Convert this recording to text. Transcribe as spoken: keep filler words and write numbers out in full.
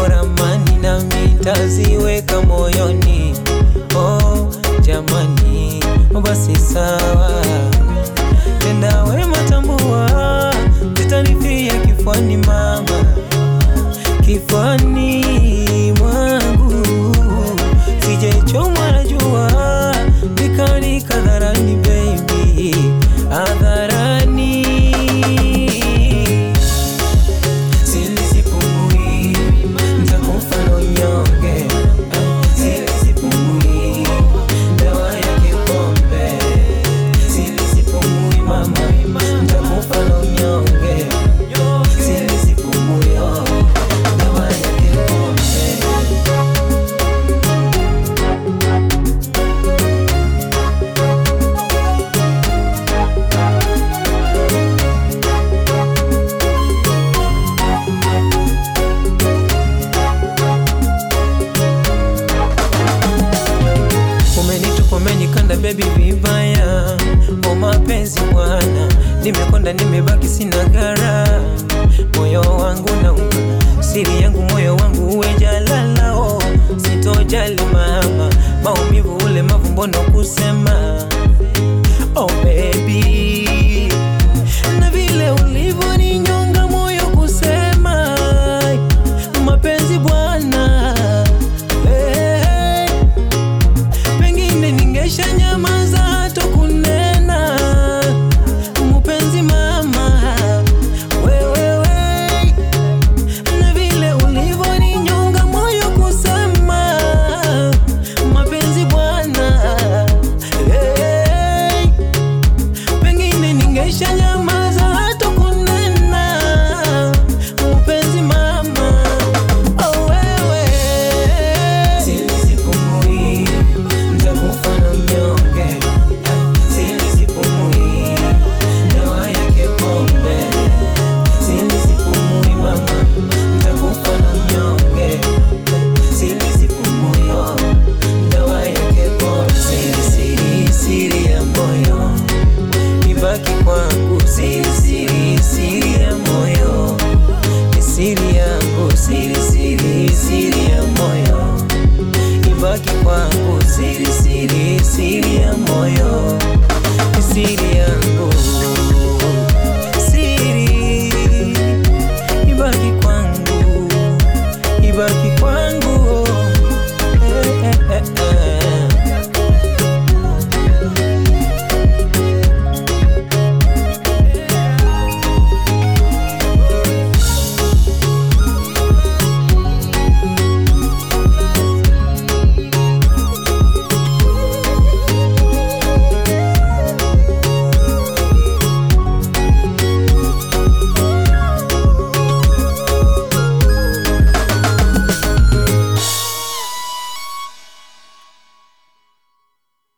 ramani na mitaziweka moyoni. Oh jamani, basi sawa, tenda wema tambua, zitanifia kifuani mama, kifuani mwangu, sijechomwa na jua, nikanika hadharani baby, hadharani. Silisipumui, nitakufa na unyonge. Silisipumui, dawa yake pombe. Silisipumui mama, nitakufa na unyonge. Silisipumui, dawa yake pombe. Umenitupa umenikanda baby vibaya, o mapenzi bwana, nimekonda nimebaki sina gara, moyo wangu nauma, siri yangu moyo wangu uwe jalala. Oh sitojali mama, maumivu ule mavumbono kusema. Oh baby